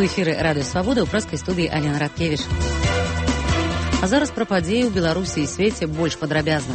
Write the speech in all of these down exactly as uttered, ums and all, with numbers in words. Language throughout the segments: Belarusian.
эфіры радыё Свабода, ў прэскай студыі Алена Радкевіч. А зараз пра падзеі ў Беларусі і свеце больш падрабязна.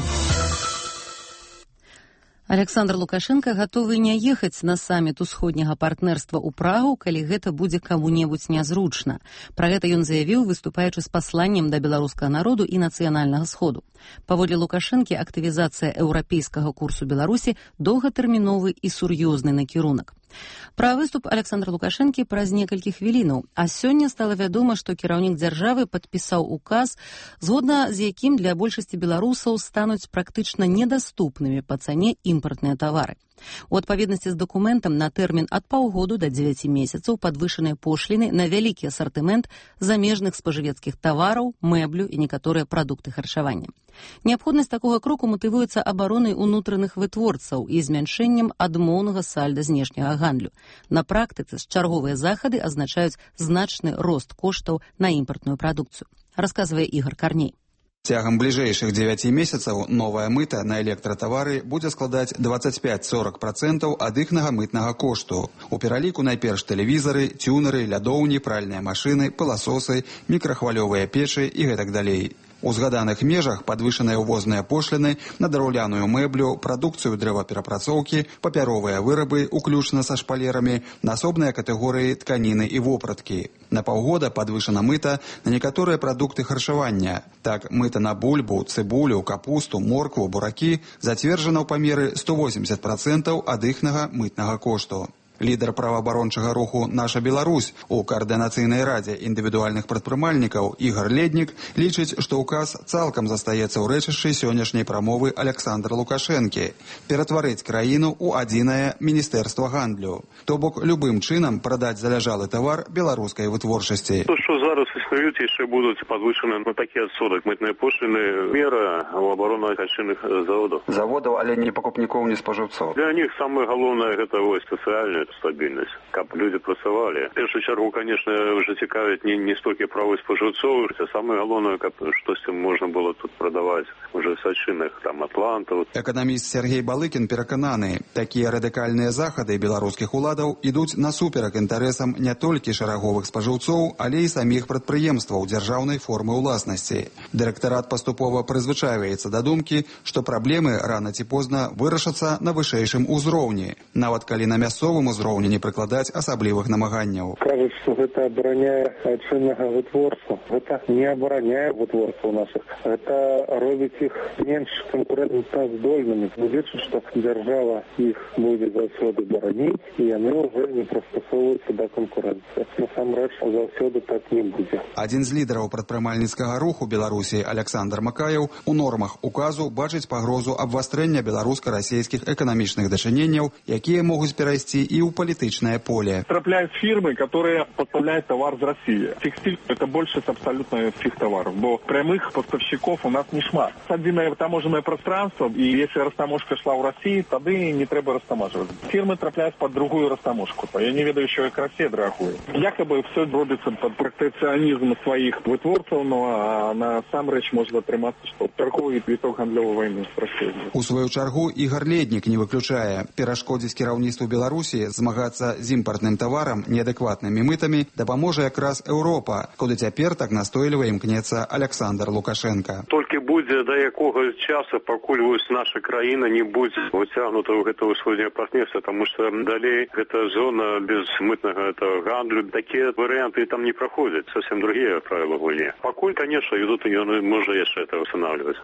Александр Лукашенко гатовы не ехаць на саміт усходняга партнерства ў Прагу, калі гэта будзе каму-небудзь нязручна. Пра гэта ён заявіў, выступаючы з пасланнем да беларускага народу і нацыянальнага сходу. Паводле Лукашэнкі, актывізацыя еўрапейскага курсу Беларусі доўгатэрміновы і сур'ёзны накірунак. Пра выступ Александра Лукашэнкі праз некалькі хвілінаў, а сёння стала вядома, што кіраўнік дзяржавы падпісаў указ, згодна з якім для большасці беларусаў стануць практычна недаступнымі па цане імпартныя тавары. У адпаведнасці з дакументам на тэрмін ад паўгоду да дзевяці месяцаў падвышаныя пошліны на вялікі асартымент замежных спажывецкіх тавараў, мэблю і некаторыя прадукты харчавання. Неабходнасць такога кроку матывуецца абаронай унутраных вытворцаў і змяншэннем адмоўнага сальда знешняга гандлю. На практыцы чарговыя захады азначаюць значны рост коштаў на імпартную прадукцыю, расказвае Ігор Карней. Цягам бліжэйшых дзевяці месяцаў новая мыта на электратавары будзе складаць дваццаць пяць - сорок процентаў ад іхнага мытнага кошту. У пераліку найперш тэлевізары, цюнеры, лядоўні, пральныя машыны, пыласосы, мікрахвалёвыя печы і гэтак далей. У згаданых межах падвышаныя ўвозныя пошліны на драўляную мэблю, прадукцыю дрэваперапрацоўкі, папяровыя вырабы, уключна са шпалерамі, на асобныя катэгорыі тканіны і вопраткі. На паўгода падвышана мыта на некаторыя прадукты харчавання. Так, мыта на бульбу, цыбулю, капусту, моркву, буракі зацверджана ў памеры сто восемьдесят процентаў ад іхнага мытнага кошту. Лідар праваабарончага руху «Наша Беларусь» у Каардынацыйнай радзе індывідуальных прадпрымальнікаў Ігар Леднік лічыць, што ўказ цалкам застаецца ў рэчышчы сённяшняй прамовы Александра Лукашэнкі ператварыць краіну ў адзінае міністэрства гандлю. То бок любым чынам прадаць заляжалы тавар беларускай вытворчасці. То, што зараз існуюць, яшчэ будуць падвышаны на такі адсотак мытныя пошліны, мера ў абароны айчынных заводаў. Заводаў, але не пакупнікоў, не спажыўцоў. Для них самае галоўнае гэта вось сацыяльная стабільнасць, каб людзі працавалі. В першую чаргу, конечно, уже цікавіць не, не столькі правы спажыўцоў, а самае галоўнае, каб штосьці можна было тут прадаваць уже з айчынных там атлантаў. Эканаміст Сергей Балыкін перакананы, такія радыкальныя захады беларускіх уладаў ідуць насуперак інтарэсам не толькі шараговых спажыўцоў, але і саміх прадпрыемстваў дзяржаўнай формы ўласнасці. Дырэктарат паступова прызвычайваецца да думкі, што праблемы рана ці позна вырашацца на вышэйшым узроўні, нават калі на мясцовым узроўні не прыкладаць асаблівых намаганняў. Кажуць, што гэта абараняе айчыннага вытворцу. Гэта не абараняе вытворцаў нашых. Гэта робіць іх менш канкурэнтаздольнымі. Лічу, што дзяржава іх будзе заўсёды бараніць, і яны ўжо не прыстасоўваюцца да канкурэнцыі. Насамрэч, заўсёды так не будзе. Адзін з лідараў прадпрымальніцкага руху Беларусі Александр Макаеў у нормах указу бачыць пагрозу абвастрэння беларуска-расійскіх эканамічных дачыненняў, якія могуць перайсці і ў политичное поле. Трапляют фирмы, которые поставляют товар из России. Текстиль – это больше абсолютно всех товаров, бо прямых поставщиков у нас не шмат. Отдельное таможенное пространство, и если растаможка шла в России, тогда не треба растаможивать. Фирмы трапляют под другую растаможку. Я не ведаю, еще и Россия драхует. Якобы все робится под протекционизм своих вытворцев, но на сам речь может отрыматься, что торговый виток гандлевой войны с Россией. У свою чаргу Ігар Леднік не выключае. Перашкодзіць кіраўніцтву Беларусі змагацца з імпартным таварам неадэкватнымі мытамі дапаможа якраз Еўропа, куды цяпер так настойліва імкнецца Александр Лукашенко. Толькі будзе да якога часу, пакуль вось наша краіна не будзе выцягнута ў гэта ўсходняе партнерства, таму што далей гэта зона без мытнага гандлю. Такія варыянты там не праходзяць, совсем другія правілы гульні. Пакуль, конечно, ідут, і ён можа яшчэ это ўстанаўліваць.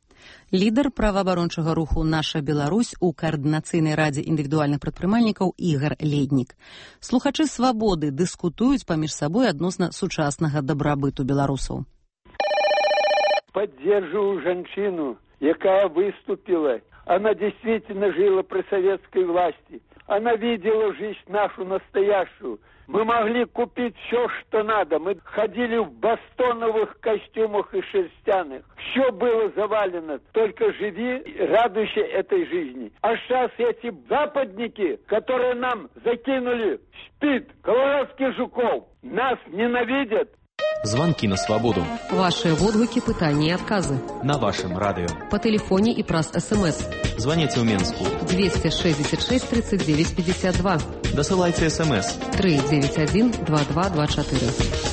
Лідар праваабарончага руху «Наша Беларусь» у Каардынацыйнай радзе індывідуальных прадпрымальнікаў Ігар Леднік. Слухачы «Свабоды» дыскутуюць паміж сабой адносна сучаснага дабрабыту беларусаў. Поддерживаю женщину, якая выступила. Она действительно жила при советской власти. Она видела жизнь нашу настоящую. Мы могли купить все, что надо. Мы ходили в бастоновых костюмах и шерстяных. Все было завалено. Только живи, радуйся этой жизни. А сейчас эти западники, которые нам закинули спид, колорадских жуков, нас ненавидят. Звонки на свободу. Ваши водгуки, пытания и отказы. На вашем радио. По телефоне и праз СМС. Звоните в Минску. двести шестьдесят шесть тридцать девять пятьдесят два. Досылайте СМС. три девять один два два два четыре.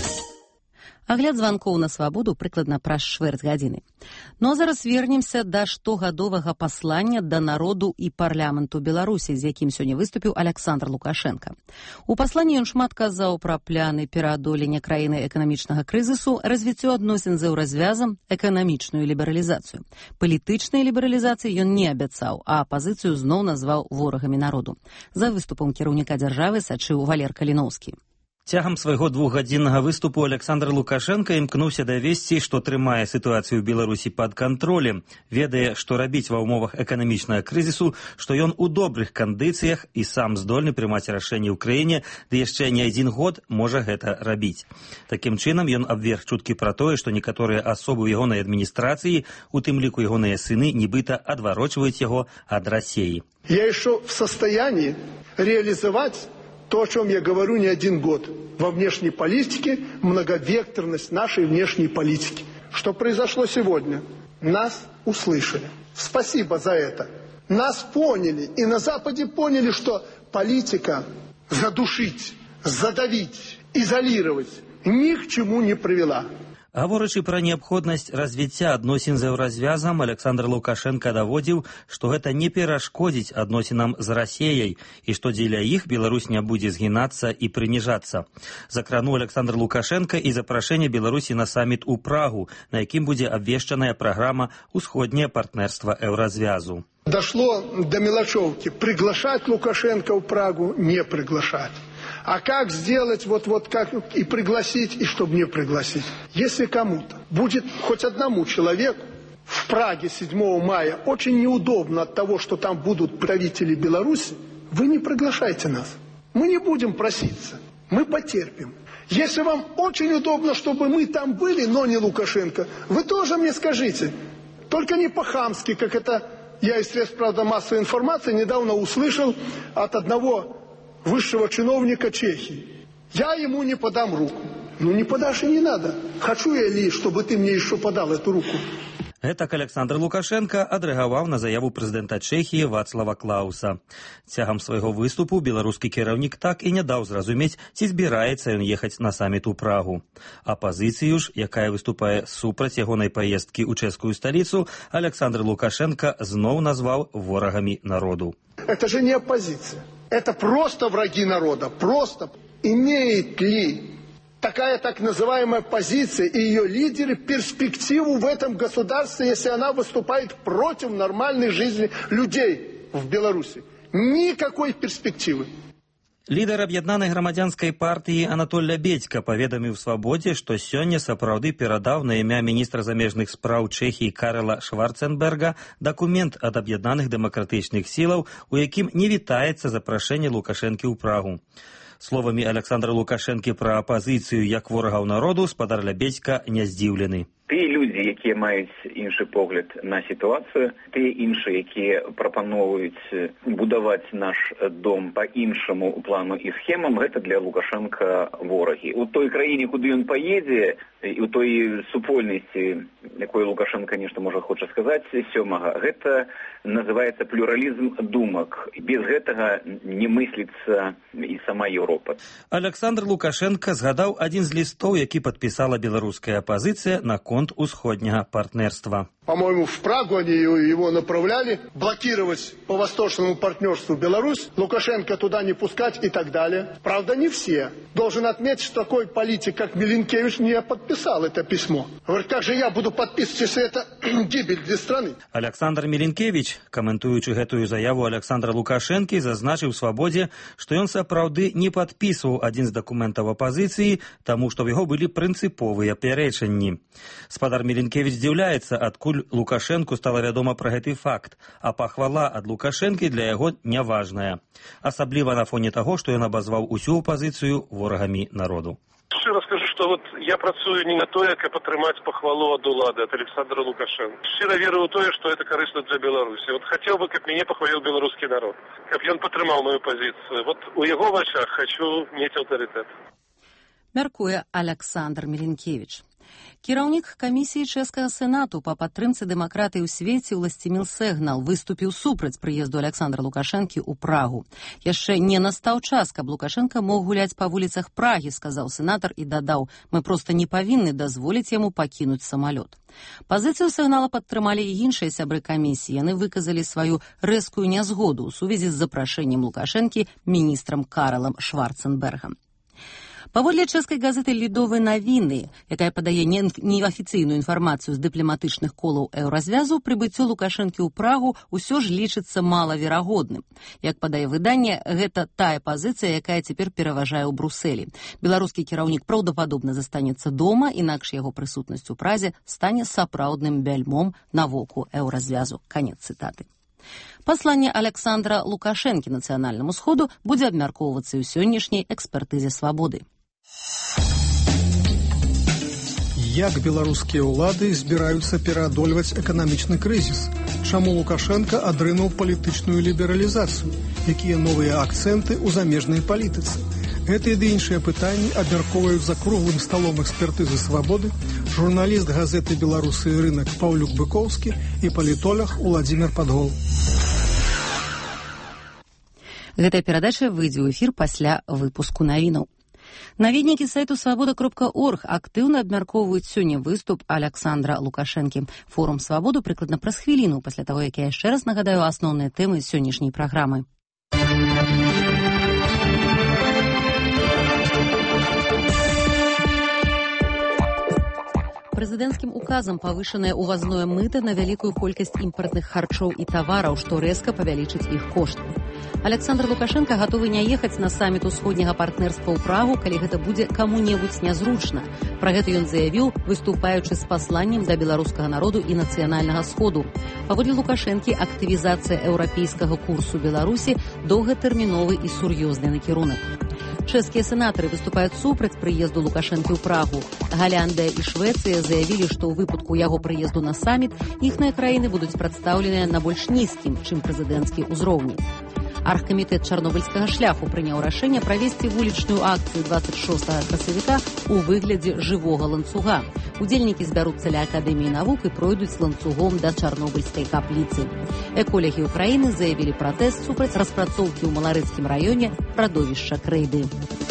Агляд званкоў на свабоду прыкладна праз чвэрць гадзіны. Ну а зараз вернемся да штогадовага паслання да народу і парламенту Беларусі, з якім сёння выступіў Александр Лукашенко. У пасланні ён шмат казаў пра пляны пераадолення краіны эканамічнага крызісу, развіццё адносін з еўразвязам, эканамічную лібералізацыю. Палітычнай лібералізацыі ён не абяцаў, а апазіцыю зноў назваў ворагамі народу. За выступам кіраўніка дзяржавы сачыў Валер Каліноўскі. Цягам свайго двухгадзіннага выступу Александр Лукашенко імкнуўся давесці, што трымае сітуацыю ў Беларусі пад кантролем, ведае, што рабіць ва ўмовах эканамічнага крызісу, што ён у добрых кандыцыях і сам здольны прымаць рашэнні ў краіне, ды яшчэ не адзін год можа гэта рабіць. Такім чынам ён абверг чуткі пра тое, што некаторыя асобы ў ягонай адміністрацыі, у тым ліку ягоныя сыны, нібыта адварочваюць яго ад Расіі. Я еще в состоянии реализовать то, о чем я говорю не один год. Во внешней политике многовекторность нашей внешней политики. Что произошло сегодня? Нас услышали. Спасибо за это. Нас поняли. И на Западе поняли, что политика задушить, задавить, изолировать ни к чему не привела. Гаворачы пра неабходнасць развіцця адносін з еўразвязам, Александр Лукашенко даводзіў, што гэта не перашкодзіць адносінам з Расіяй і што дзеля іх Беларусь не будзе згінацца і прыніжацца. Закрануў Александр Лукашенко і запрашэнне Беларусі на саміт у Прагу, на якім будзе абвешчаная праграма «Усходняе партнерства еўразвязу». Дошло до мелочевки. Приглашать Лукашенко в Прагу, не приглашать. А как сделать, вот, вот как и пригласить, и чтобы не пригласить? Если кому-то будет хоть одному человеку в Праге седьмого мая очень неудобно от того, что там будут правители Беларуси, вы не приглашайте нас. Мы не будем проситься. Мы потерпим. Если вам очень удобно, чтобы мы там были, но не Лукашенко, вы тоже мне скажите. Только не по-хамски, как это я из средств, правда, массовой информации недавно услышал от одного высшего чиновника Чехии. Я ему не подам руку. Ну не подашь и не надо. Хочу я ли, чтобы ты мне еще подал эту руку? Гэтак Александр Лукашенко адрэагаваў на заяву прэзідэнта Чэхіі Вацлава Клауса. Цягам свайго выступу беларускі кіраўнік так і не даў зразумець, ці збіраецца ён ехаць на саміт у Прагу. Апазіцыю ж, якая выступае супраць ягонай паездкі ў чэшскую сталіцу, Александр Лукашенко зноў назваў ворагамі народу. Это же не оппозиция. Это просто враги народа. Просто. Имеет ли такая так называемая позиция и ее лидеры перспективу в этом государстве, если она выступает против нормальной жизни людей в Беларуси? Никакой перспективы. Лідар аб'яднанай грамадзянскай партыі Анатоль Лябедзька паведаміў «Свабодзе», што сёння сапраўды перадаў на імя міністра замежных спраў Чэхіі Карла Шварценберга дакумент ад аб'яднаных дэмакратычных сілаў, у якім не вітаецца запрашэнне Лукашэнкі ў Прагу. Словамі Александра Лукашэнкі пра апазіцыю як ворагаў народу спадар Лябедзька не здзіўлены. Тыя людзі, якія маюць іншы погляд на сітуацыю, тыя іншыя, якія прапаноўваюць будаваць наш дом па іншаму плану і схемам, гэта для Лукашенка ворагі. У той краіне, куды ён паедзе, і ў той супольнасці, якой Лукашенко нешта можа хоча сказаць, сёмага, гэта называецца плюралізм думак. Без гэтага не мысліцца і сама Еўропа. Александр Лукашенко згадаў адзін з лістоў, які падпісала беларуская апазіцыя на конт усходняга партнерства. По-моему, в Прагу они его направляли, блокировать по восточному партнерству Беларусь, Лукашенко туда не пускать и так далее. Правда, не все. Должен отметить, что такой политик, как Миленкевич, не подписал это письмо. Говорит, как же я буду подписывать, если это гибель для страны? Александр Миленкевич, каментуючы гэтую заяву Александра Лукашэнкі, зазначыў «Свабодзе», што ён сапраўды не падпісваў адзін з дакументаў апазіцыі, таму што ў яго былі прынцыповыя пярэчанні. Спадар Миленкевич здзіўляецца, адкуль Лукашенку стала вядома пра гэты факт, а пахвала ад Лукашэнкі для яго няважная. Асабліва на фоне таго, што ён абазваў усю апазіцыю ворагамі народу. Шчыра скажу, што вот я працую не на тое, каб атрымаць пахвалу ад улады, ад Александра Лукашенко. Шчыра верую ў тое, што это карысна для Беларусі. Вот хацеў бы, каб мяне пахваліў беларускі народ, каб ён падтрымаў мою пазіцыю. Вот у яго вачах хочу мець аўтарытэт. Мяркуе Александр Мілінкевіч. Кіраўнік камісіі чэшскага сенату па падтрымцы дэмакратыі ў свеце Уласціміл Сегнал выступіў супраць прыезду Александра Лукашэнкі ў Прагу. Яшчэ не настаў час, каб Лукашэнка мог гуляць па вуліцах Прагі, сказаў сенатар і дадаў: «Мы проста не павінны дазволіць яму пакінуць самалёт». Пазіцыю Сегнала падтрымалі і іншыя сябры камісіі. Яны выказалі сваю рэзкую нязгоду ў сувязі з запрашэннем Лукашэнкі міністрам Каралам Шварценбергам. Паводле чэшскай газеты «Лідовыя навіны», якая падае неафіцыйную інфармацыю з дыпламатычных колаў еўразвязу, прыбыццё Лукашэнкі ў Прагу ўсё ж лічыцца малаверагодным. Як падае выданне, гэта тая пазіцыя, якая цяпер пераважае ў Брусэлі. Беларускі кіраўнік праўдападобна застанецца дома, інакш яго прысутнасць у Празе стане сапраўдным бяльмом на воку еўразвязу. Канец цытаты. Пасланне Александра Лукашэнкі нацыянальнаму сходу будзе абмяркоўвацца ў сённяшняй экспертызе «Свабоды». Як беларускія ўлады збіраюцца пераадольваць эканамічны крызіс? Чаму Лукашенко адрынуў палітычную лібералізацыю? Якія новыя акцэнты ў замежнай палітыцы? Гэтыя ды іншыя пытанні абмяркоўваюць за круглым сталом экспертызы «Свабоды» журналіст газеты «Беларусы і рынак» Паўлюк Быкоўскі і палітолог Уладзімір Падгол. Гэтая перадача выйдзе ў эфір пасля выпуску навінаў. Наведнікі сайту свабода кропка орг актыўна абмяркоўваюць сёння выступ Александра Лукашэнкі. Форум «Свабоду» прыкладна праз хвіліну пасля таго, як я яшчэ раз нагадаю асноўныя тэмы сённяшняй праграмы. Прэзідэнцкім указам павышанае ўвазное мыта на вялікую колькасць імпартных харчоў і тавараў, што рэзка павялічыць іх кошт. Александр Лукашенко гатовы не ехаць на саміт усходняга партнерства ў Прагу, калі гэта будзе каму-небудзь нязручна. Пра гэта ён заявіў, выступаючы з пасланнем да беларускага народу і нацыянальнага сходу. Паводле Лукашэнкі, актывізацыя еўрапейскага курсу Беларусі доўгатэрміновы і сур'ёзны накірунак. Чэшскія сенатары выступаюць супраць прыезду Лукашэнкі ў Прагу. Галяндыя і Швецыя заявілі, што ў выпадку яго прыезду на саміт іхныя краіны будуць прадстаўленыя на больш нізкім, чым прэзідэнцкі ўзроўні. Аргкамітэт чарнобыльскага шляху прыняў рашэнне правесці вулічную акцыю дваццаць шостага красавіка ў выглядзе жывога ланцуга. Удзельнікі збяруцца ля Акадэміі навук і пройдуць ланцугом да чарнобыльскай капліцы. Эколагі ўкраіны заявілі пратэст супраць распрацоўкі ў Маларыцкім раёне радовішча крэйды.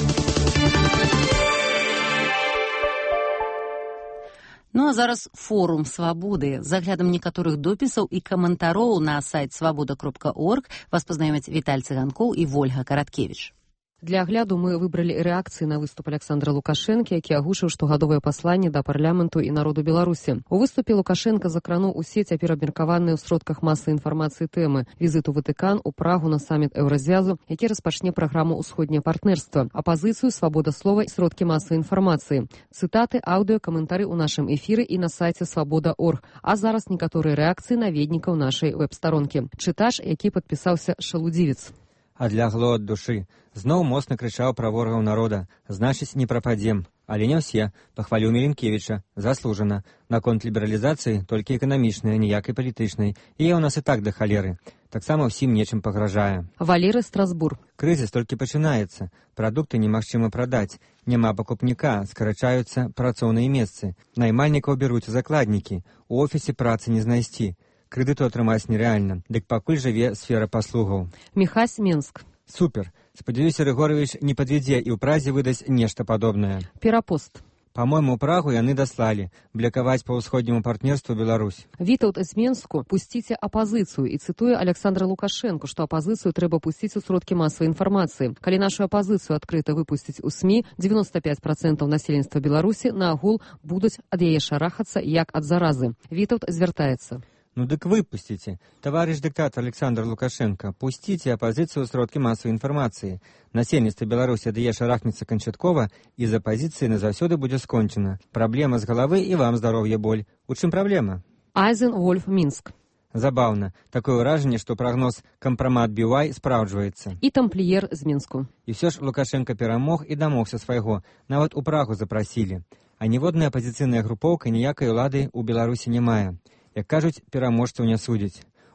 Ну а зараз форум «Свабоды». З аглядам некаторых допісаў і каментароў на сайт свабода кропка орг вас пазнаёмяць Віталь Цыганкоў і Вольга Караткевіч. Для агляду мы выбралі рэакцыі на выступ Александра Лукашэнкі, які агучыў штогадовае пасланне да парламенту і народу Беларусі. У выступе Лукашенко закрануў усе цяпер абмеркаваныя ў сродках масавай інфармацыі тэмы: візіт у Ватыкан, у Прагу на саміт еўразвязу, які распачне праграму «Усходняе партнерства», апазіцыю, свабода слова і сродкі масавай інфармацыі. Цытаты, аўдыё, каментары ў нашым эфіры і на сайце свабода кропка орг. А зараз некаторыя рэакцыі наведнікаў нашай веб-старонкі. Чытач, які падпісаўся Шалудзівец. Адлягло ад душы. Зноў моцна крычаў пра ворагаў народа. Значыць, не прападзем. Але не ўсе. Пахваліў Мілінкевіча. Заслужана. Наконт лібералізацыі толькі эканамічнай, ніякай палітычнай. І у нас і так да халеры. Таксама ўсім нечым пагражае. Валерый Страсбур. Крызіс толькі пачынаецца. Прадукты немагчыма прадаць. Няма пакупніка, скарачаюцца працоўныя месцы. Наймальнікаў бяруць закладнікі. У офісе працы не знайсці. Крэдыту атрымаць нерэальна. Дык пакуль жыве сфера паслугаў. Міхась, Менск. Супер. Спадзяюся, Рыгорович не падвядзе і ў Празе выдаць нешта падобнае. Перапост. Па-мойму, Прагу яны даслалі. Блякаваць па ўсходняму партнерству Беларусь. Вітаўт з Менску. Пусціце апазіцыю. І цытуе Александра Лукашэнку, што апазіцыю трэба пусціць у сродкі масавай інфармацыі. Калі нашу апазіцыю адкрыта выпусціць у СМІ, дзевяноста пяць працэнтаў насельніцтва Беларусі на агул будуць ад яе шарахацца, як ад заразы. Вітаўт звяртаецца. Ну дык выпусціце. Таварыш дыктатор Александр Лукашенко, пусціце апазіцыю ў сродкі масавай інфармацыі. Насельніцтва Беларусі адае шарахнецца канчаткова, і з апазіцыі назаўсёды будзе скончана. Праблема з галавы і вам здароўе боль. У чым праблема? Айзен Вольф, Мінск. Забаўна. Такое ўражанне, што прагноз кампрамат би вай спраўджваецца. І тампліер з Мінску. І ўсё ж Лукашенко перамог і дамогся свайго. Нават у Прагу запрасілі. А ніводная апазіцыйная групоўка ніякай улады ў Беларусі не мае. Як кажуць, пераможцаў не судзяць.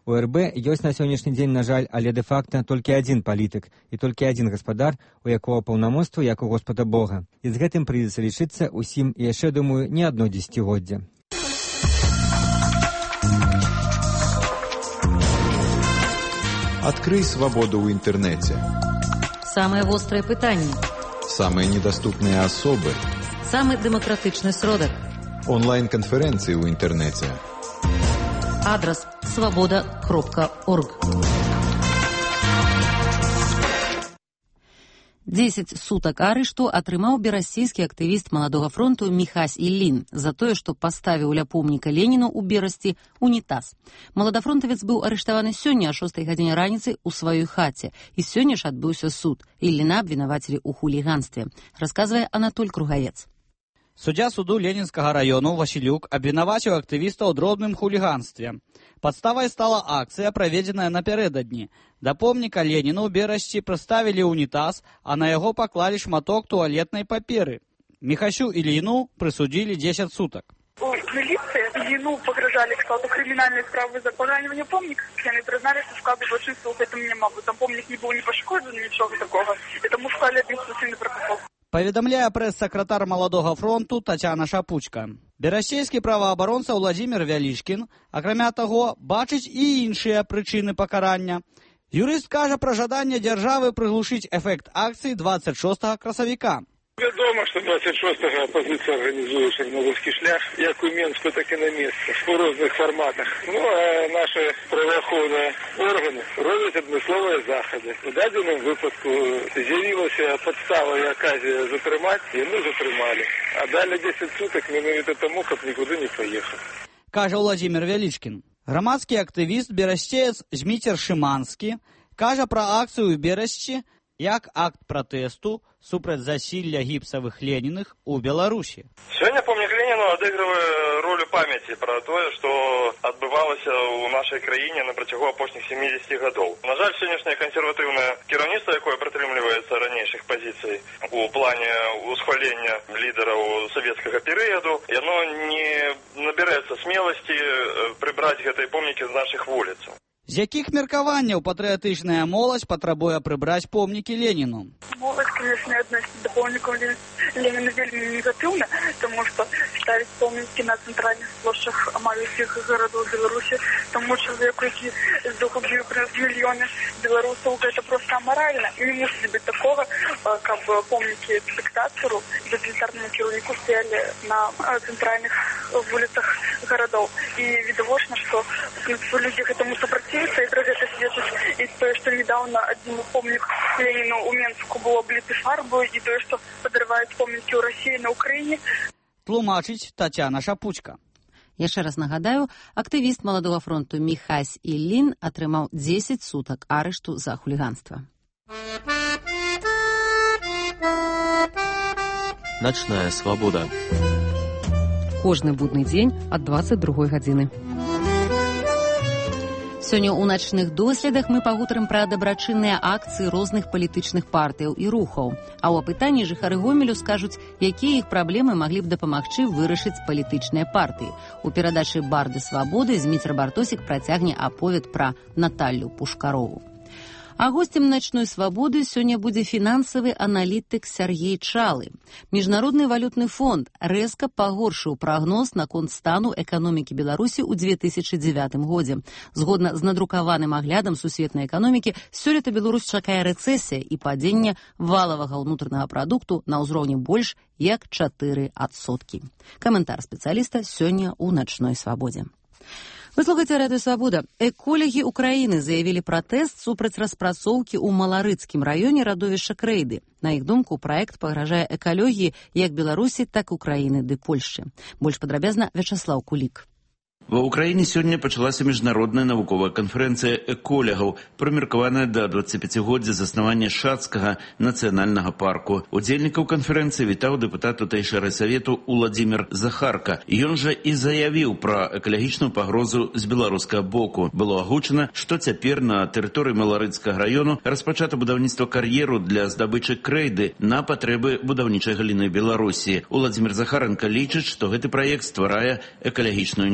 У эр бэ ёсць на сённяшні дзень, на жаль, але дэ-факта толькі адзін палітык і толькі адзін гаспадар, у якого паўнамоцтва як у Господа Бога. І з гэтым прыйдзецца лічыцца усім і яшчэ, думаю, не одно дзесяцігоддзе. Открый свободу в интернете. Самые острые пытания. Самые недоступные особы. Самый демократичный сродок. Онлайн-конференции в интернете. Адрес свобода кропка орг. Дзесяць сутак арышту атрымаў берасцейскі актывіст маладога фронту Міхась Іллін за тое, што паставіў ля помніка Леніну ў Берасці унітаз. Маладафронтавец быў арыштаваны сёння о шостай гадзіне раніцы ў сваёй хаце, і сёння ж адбыўся суд. Ілліна абвінавацілі ў хуліганстве, расказвае Анатоль Кругавец. Суддзя суду Ленінскага раёну Васілюк абвінаваціў актывіста ў дробным хуліганстве. Падставай стала акцыя, праведзеная напярэдадні. Да помніка Леніну ў Берасці прыставілі ўнітаз, а на яго паклалі шматок туалетнай паперы. Міхасю Ілліну прысудзілі дзесяць сутак. У милиции Ильину погрожали к складу криминальной справы за поранение помника. Они признали, что склады злочинства в этом не могут. Там помник не был не пошкоджен, ничего такого. Это мужская административный протокол. Паведамляе прэс-сакратар маладога фронту Тацяна Шапучка. Берасцейскі праваабаронца Ўладзімір Вялічкін, акрамя таго, бачыць і іншыя прычыны пакарання. Юрыст кажа пра жаданне дзяржавы прыглушыць эфект акцыі двадцать шостага красавіка. Вядома, што двадцать шостага апазіцыя арганізуе Чарнобыльскі шлях як у Менску, так і на месцы у розных фарматах. Ну, а нашы праваахоўныя органы робяць адмысловыя захады. У дадзеным выпадку з'явілася падстава і аказія затрымаць, і мы затрымалі. А далі дзесяць сутак менавіта таму, каб нікуды не паехаць. Кажа Ўладзімір Вялічкін. Грамадскі актывіст берасцеец Зміцер Шыманскі кажа пра акцыю ў Берасці як акт пратэсту супраць засілля гіпсавых Леніных у Беларусі. Сёння помнік Леніну адыгрывае ролю памяці пра тое, што адбывалася ў нашай краіне на працягу апошніх семидесяти гадоў. На жаль, сённяшняе кансерватыўнае кіраўніцтва, якое прытрымліваецца ранейшых пазіцый у плане усхвалення лідараў савецкага перыяду, яно не набіраецца смеласці прыбраць гэтыя помнікі з нашых вуліцаў. З якіх меркаванняў патрыятычная моладзь патрабуе прыбраць помнікі Леніну? Моладзь, конечно, относится до помников Ленина вельми негативно, потому что ставить помники на центральных площадях маленьких городов Беларуси тому человеку, который здохнул в миллионы белорусов, это просто аморально. И не может быть такого, как бы помники диктатору, тоталитарному кирівнику стояли на центральных улицах городов. И видовочно, что люди к этому сопротивляются, и про это сведчыць, і тое, што недавно адзін помнік Леніну ў Менску быў абліты фарбою, і тое, што падрываюць помнікі ў Расіі на Ўкраіне. Тлумачыць Тацяна Шапучка. Яшчэ раз нагадаю, актывіст маладога фронту Міхась Іллін атрымаў дзесяць сутак арышту за хуліганства. Начная свобода. Кожны будны дзень ад двадцать другой гадзіны. Сёння ў начных доследах мы пагутарым пра дабрачынныя акцыі розных палітычных партыяў і рухаў. А ў апытанні жыхары Гомелю скажуць, якія іх праблемы маглі б дапамагчы вырашыць палітычныя партыі. У перадачы «Барды свабоды» Зміцер Бартосік працягне аповед пра Наталлю Пушкарову. А гостем «Ночной свободы» сёння будзе фінансавы аналітык Сяргей Чалы. Міжнародны валютны фонд рэзка пагоршыў прагноз наконт стану эканомікі Беларусі ў две тысячы дзевятым годзе. Згодна з надрукаваным аглядам сусветнай эканомікі, сёлета Беларусь чакае рэцэсія і падзенне валавага ўнутранага прадукту на ўзроўні больш як чатыры адсоткі. Каментар спецыяліста сёння ў «Ночной свободе». Вы слухаеце радыё «Свабода». Эколагі Украіны заявілі пратэст супраць распрацоўкі ў Маларыцкім раёне радовішча Крэйды. На іх думку, праект пагражае экалогіі як Беларусі, так і Украіны ды Польшчы. Больш падрабязна Вячаслаў Кулік. Ва ўкраіне сёння пачалася міжнародная навуковая канферэнцыя эколягаў, прымеркаваная да дваццаціпяцігоддзя заснавання Шацкага нацыянальнага парку. Удзельнікаў канферэнцыі вітаў дэпутат тутэйшага райсавету Уладзімір Захарка. Ён жа і заявіў пра экалагічную пагрозу з беларускага боку. Было агучана, што цяпер на тэрыторыі Маларыцкага раёну распачата будаўніцтва кар'еру для здабычы крэйды на патрэбы будаўнічай галіны Беларусі. Уладзімір Захаренка лічыць, што гэты праект стварае экалагічную небяспеку.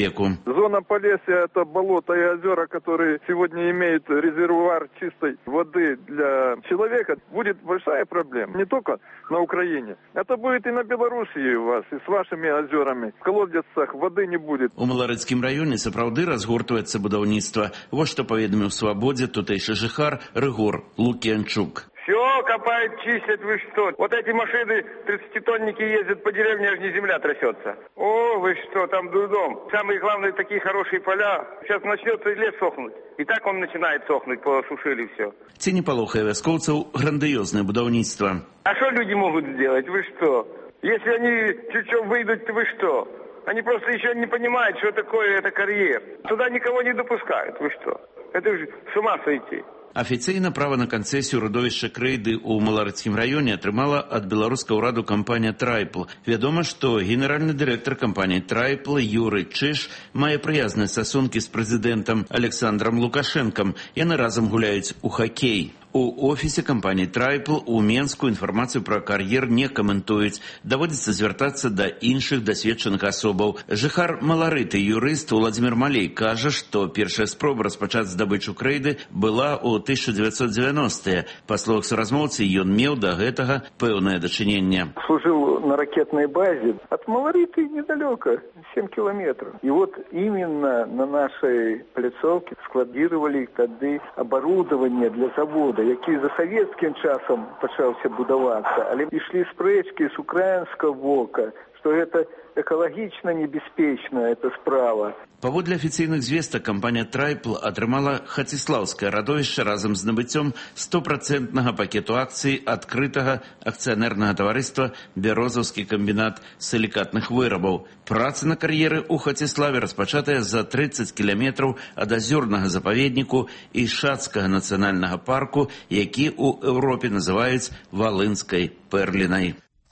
веку. Зона Полесья – это болото и озера, которые сегодня имеют резервуар чистой воды для человека. Будет большая проблема. Не только на Украине. Это будет и на Белоруссии у вас, и с вашими озерами. В колодцах воды не будет. У Маларыцкім раёне сапраўды разгортваецца будаўніцтва. Вот што паведаміў «Свабодзе» тутэйшы жыхар Рыгор Лук'янчук. Все копают, чистят, вы что? Вот эти машины, тридцатитонники ездят по деревне, аж не земля трясется. О, вы что, там дурдом. Самые главные такие хорошие поля. Сейчас начнется лес сохнуть. И так он начинает сохнуть, посушили все. Ці не палохае вяскоўцаў грандыёзнае будаўніцтва. А что люди могут сделать? Вы что? Если они чуть-чуть выйдут, то вы что? Они просто еще не понимают, что такое это карьер. Туда никого не допускают. Вы что? Это же с ума сойти. Афіцыйна права на канцэсію радовішча Крэйды ў Маларыцкім раёне атрымала ад беларускага ўраду кампанія «Трайпл». Вядома, што генеральны дырэктар кампаніі «Трайпл» Юрый Чыш мае прыязныя стасункі з прэзідэнтам Александром Лукашэнкам. Яны разам гуляюць у хакей. У офісе кампаніі «Трайпл» у Менску інфармацыю пра кар'ер не каментуюць. Даводзіцца звяртацца да іншых дасведчаных асобаў. Жыхар Маларыты, юрыст Владзімір Малей, кажа, што першая спроба распачаць здабычу Крэйды была ў тысяча девятьсот девяностые. Па словах суразмоўцы, ён меў да гэтага пэўнае дачыненне. Служил на ракетной базе. От Малариты недалеко, семь километров. И вот именно на нашей пляцовке складировали тогда оборудование для завода, який за савецкім часам пачаўся будавацца, але ішлі спрэчкі з украінскага бока, што гэта экалагічна небяспечная эта справа. Паводле афіцыйных звестак, кампанія «Трайпл» атрымала Хаціслаўскае радовішча разам з набыццём стопроцентнага пакету акцый адкрытага акцыянернага таварыства «Бярозаўскі камбінат сілікатных вырабаў». Працы на кар'еры ў Хаціславе распачатая за тридцать кіламетраў ад азёрнага запаведніку і Шацкага нацыянальнага парку, які ў Еўропе называюць Валынскай пэрлінай.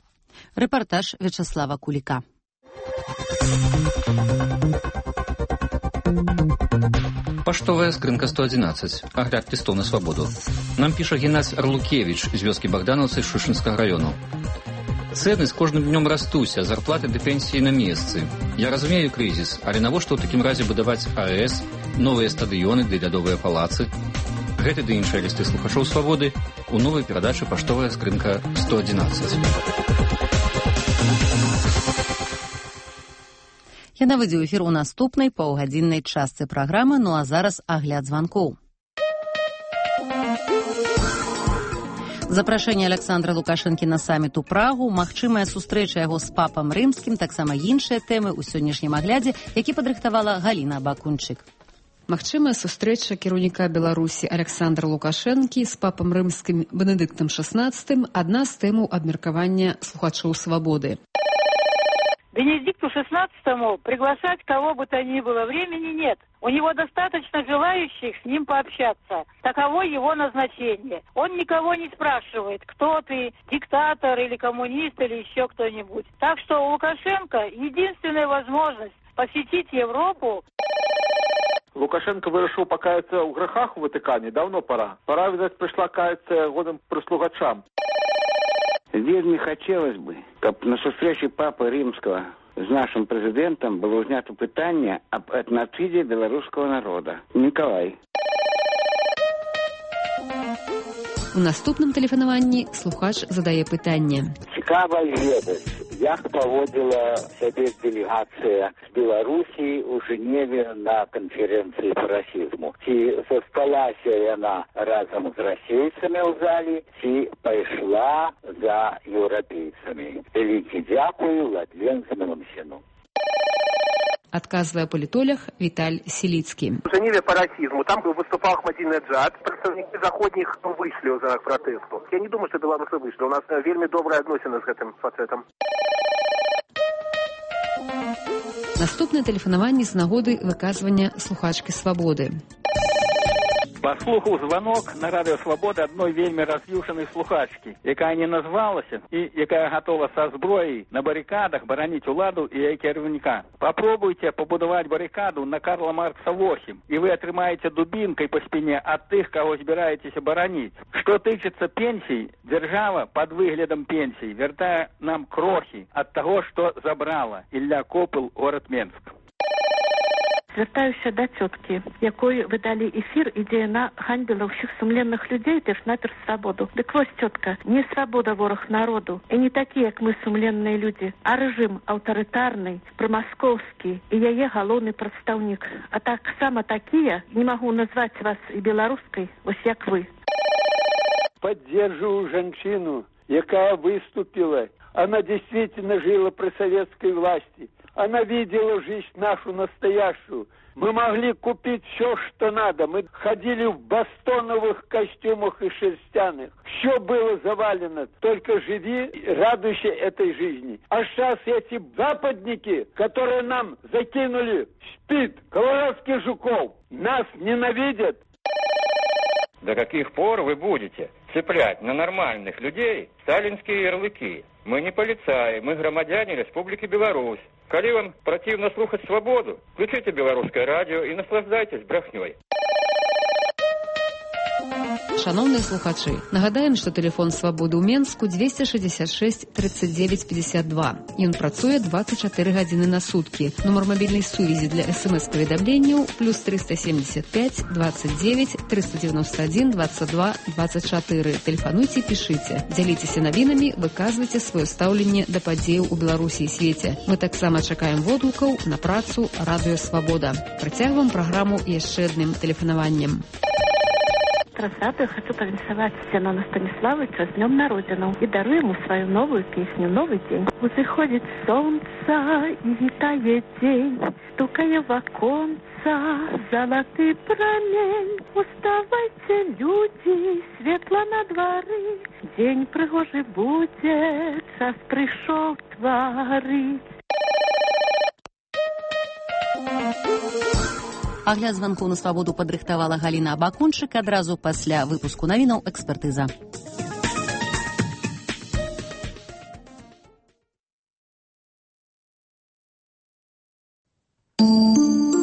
Рэпартаж Вячаслава Куліка. Паштовая скрынка сто одиннадцать. Агляд листов на свободу. Нам пишет Геннадзь Арлукевич з вёскі Богдановцы Шушынскага району. Цэны з кожным днём растуць, а зарплаты да пенсіі на месцы. Я разумею крызіс, але навошта ў такім разе будаваць АЭС, новыя стадыёны ды лядовыя палацы? Гэты ды іншыя лісты слухачоў свабоды у новай перадачы «Паштовая скрынка сто одиннадцать». Яна выйдзе ў эфір у наступнай паўгадзіннай частцы праграмы, ну а зараз агляд званкоў. Запрашэнне Александра Лукашэнкі на саміт у Прагу, магчымая сустрэча яго з папам рымскім, таксама іншыя тэмы ў сённяшнім аглядзе, які падрыхтавала Галіна Бакунчык. Магчымая сустрэча кіраўніка Беларусі Александра Лукашэнкі з папам рымскім Бенедыктам шестнадцатым адна з тэмаў абмеркавання слухачоў свабоды. Бенедикту шестнадцатому приглашать кого бы то ни было времени нет. У него достаточно желающих с ним пообщаться. Таково его назначение. Он никого не спрашивает, кто ты, диктатор или коммунист или еще кто-нибудь. Так что у Лукашенко единственная возможность посетить Европу. Лукашенко вырашыў пакаяцца ў грахах у Ватыкане. Давно пора. Пора, відаць, прыйшла каяцца годам прыслугачам. Вельми хотелось бы, каб на сустрэчы папы рымскага з нашим президентом было ўзнято пытанне об этноциде белорусского народа. Николай. У наступным тэлефанаванні слухач задае пытанне. Цікава ведаць, як паводзіла сябе делегация з Беларусі ў Женеве на конференции по расизму. Ці засталася яна разом з расейцамі ў зале, ці пайшла за еўрапейцамі. Вялікі дзякую, Владлен Замеломсену. Адказвае палітолог Віталь Селіцкі. В Женеве по расизму. Там выступал Ахмадинеджад. Представники заходних вышли в знак протесту. Я не думаю, что белорусы вышли. У нас вельми добрые отношения с этим фацетом. Наступне тэлефанаванне з нагоды выказвання слухачкі свабоды. Паслухаў званок на радыё «Свабода» адной вельмі раз'юшанай слухачкі, якая не назвалася і якая гатова са зброяй на барыкадах бараніць уладу і яе кіраўніка. Папробуйце пабудаваць барыкаду на Карла Маркса восемь, і вы атрымаеце дубінкай па спіне ад тых, каго збіраецеся бараніць. Што тычыцца пенсій, дзяржава пад выглядам пенсій вяртае нам крохі ад таго, што забрала Ілля Копыл, горад Менск. звяртаюся да цёткі, якой вы далі эфір, ідзе яна ганьбіла ўсіх сумленных людзей, перш-наперш свабоду. Дык вось, цётка, не свабода вораг народу, і не такі, як мы сумленныя людзі, а рэжым аўтарытарны, прамаскоўскі і яе галоўны прадстаўнік. А таксама такія, не магу назваць вас і беларускай, вось як вы. Поддерживаю женщину, якая выступила. Она действительно жила при советской власти. Она видела жизнь нашу настоящую. Мы могли купить все, что надо. Мы ходили в бастоновых костюмах и шерстяных. Все было завалено. Только живи, радуйся этой жизни. А сейчас эти западники, которые нам закинули спид, колорадских жуков, нас ненавидят. До каких пор вы будете цеплять на нормальных людей сталинские ярлыки? Мы не полицаи, мы громадяне Республики Беларусь. Коли вам противно слухать свободу, включите белорусское радио и наслаждайтесь брехней. Шановныя слухачы, нагадаем, што тэлефон свабоды ў Менску двести шестьдесят шесть тридцать девять пятьдесят два. Ён працуе двадцать четыре гадзіны на суткі. Нумар мабільнай сувязі для смс-паведамленняў плюс триста семьдесят пять двадцать девять триста девяносто один двадцать два двадцать четыре. Тэлефануйце, пішыце. Дзяліцеся навінамі, выказвайце сваё стаўленне да падзеяў у Беларусі і свеце. Мы таксама чакаем водгукаў на працу Радыё Свабода. Працягваем праграму яшчэ адным тэлефанаваннем. Трасатую хочу повинсовать Зенона Станиславовича с днем народину и дарую ему свою новую песню «Новый день». Заходит солнце и витает день, стукая в оконца золотый промень. Уставайте, люди, светло на дворы, день пригожий будет, час пришел творить. Агляд званкоў на свабоду падрыхтавала Галіна Абакунчык адразу пасля выпуску навінаў экспертыза. Thank you.